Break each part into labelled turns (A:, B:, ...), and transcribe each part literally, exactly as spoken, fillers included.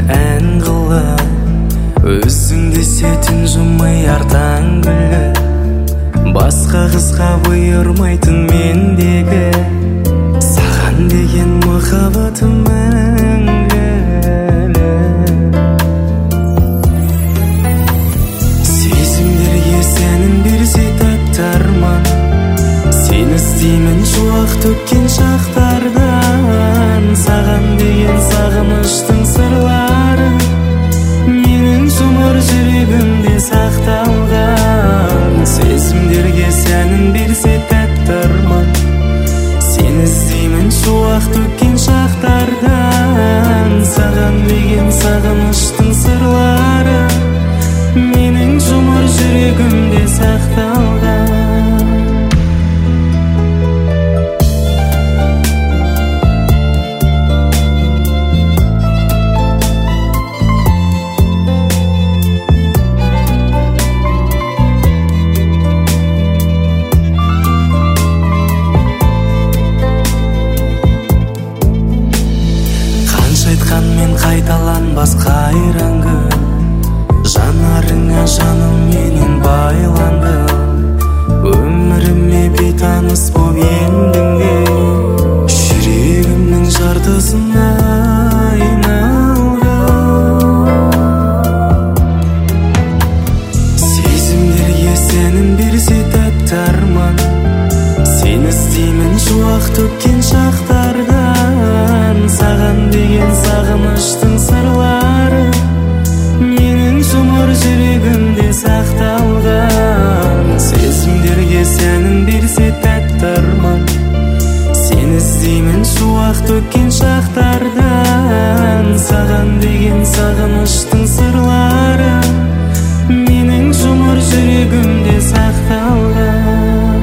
A: ән қылып өзіңді сетін жұмай артаң күліп басқа қызға бұйырмайтын мендегі саған деген махаббатым мәңгілі. Сезімдерге сәнін берсе тәтті арман, сені іздеймін шуақ төккен шақтардан. Саған деген сағыныштың сырлары менің жұмыр жүрегімде сақталған. Сезімдерге сәнін берсе тәтті арман, сені іздеймін шуақ төккен шақтардан. Саған деген сағыныштың сырлары менің жұмыр жүрегімде сақталған. Айтқанмен қайталанбас қайраңғы жанарыңа жаным менен байландым. Өміріме бейтаныс боп ендіңде жүрегімнің жартысына айналдым. Сезімдерге сәнін берсе тәтті арман, сені іздеймін шуақ төккен шақтардан. Саған деген сағыныштың сырлары менің жұмыр жүрегімде сақталған. Сезімдерге сәнін берсе тәтті арман, сені іздеймін шуақ төккен шақтардан. Саған деген сағыныштың сырлары менің жұмыр жүрегімде сақталған.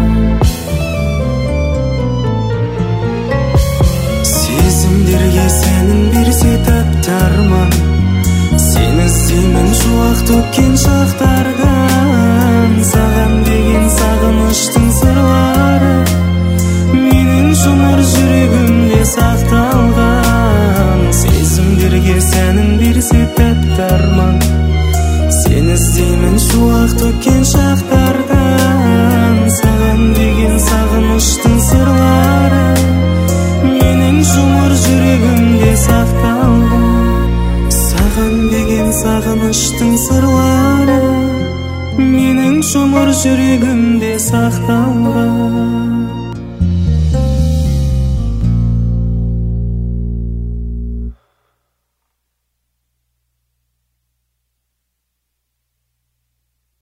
A: Сезімдерге сәнін берсе тәтті арман, сені іздеймін шуақ төккен шақтардан. Саған деген сағыныштың сырлары менің жұмыр жүрегімде сақталған. Сезімдерге сәнін берсе тәтті арман, сені іздеймін шуақ төккен шақтардан. Саған деген сағыныштың сырлары менің жұмыр жүрегімде сақталған. Саған деген сағыныштың сырлары менің жұмыр жүрегімде сақталған.